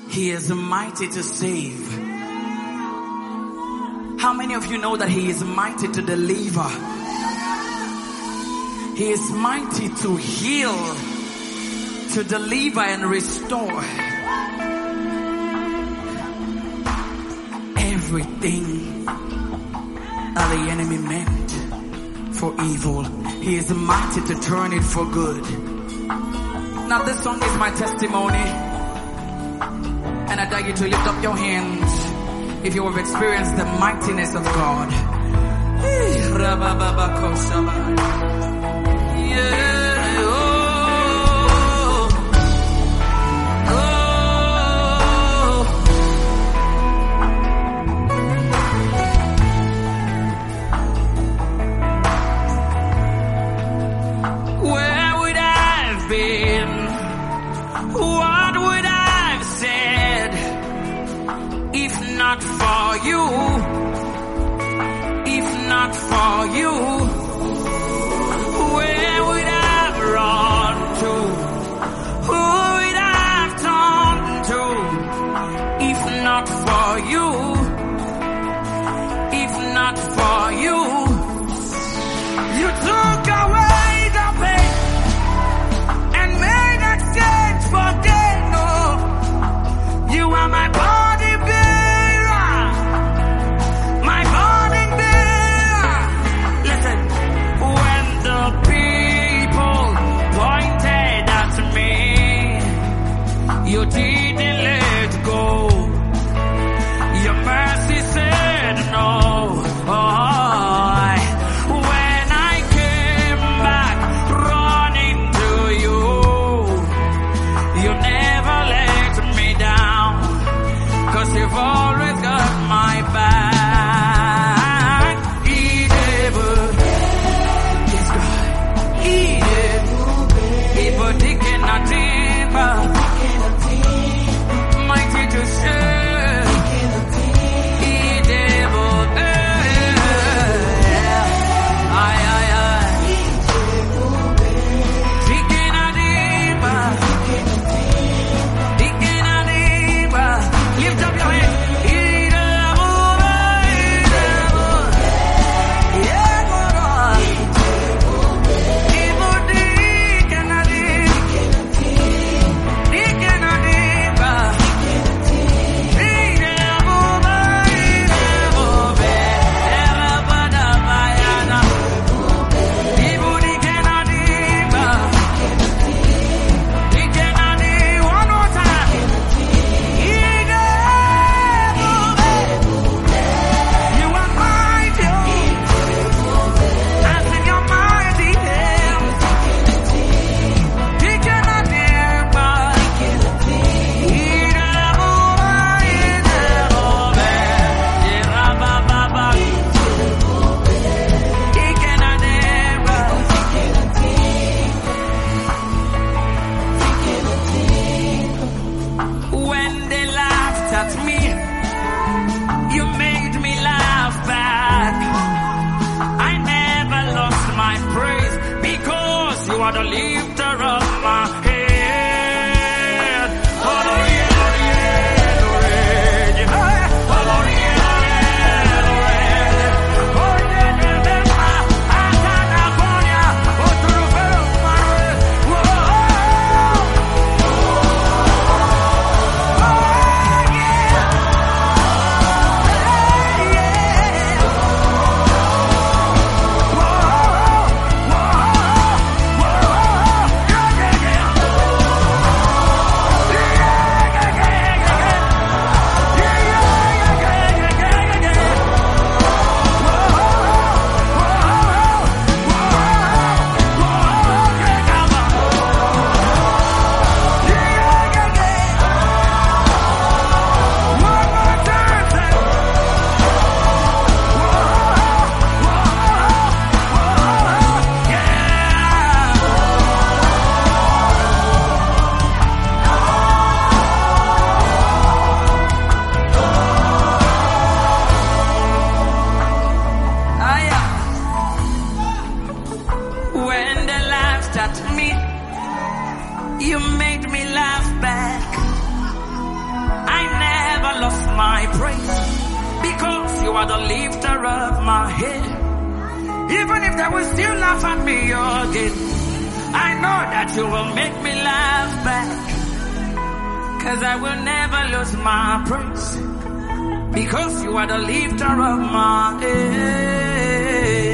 He is mighty to save. How many of you know that He is mighty to deliver? He is mighty to heal, to deliver and restore. Everything that the enemy meant for evil, He is mighty to turn it for good. Now this song is my testimony. And I dare you to lift up your hands if you have experienced the mightiness of God. Where would I have been? What would I have said if not for you? If not for you, where would I have run to? Who would I have turned to? If not for you, if not for you, you took away the pain and made exchange for gain. No, you are my body bearer, my burden bearer. Listen, when the people pointed at me, you didn't let go. Your mercy said no. Oh, when I came back running to you, you never let me down, 'cause you've always got my back. Yes, God. Mighty to save. Lift up your hands. are the lifter of my head. are the lifter of my head. Even if they will still laugh at me again, I know that you will make me laugh back. 'Cause I will never lose my praise, because you are the lifter of my head.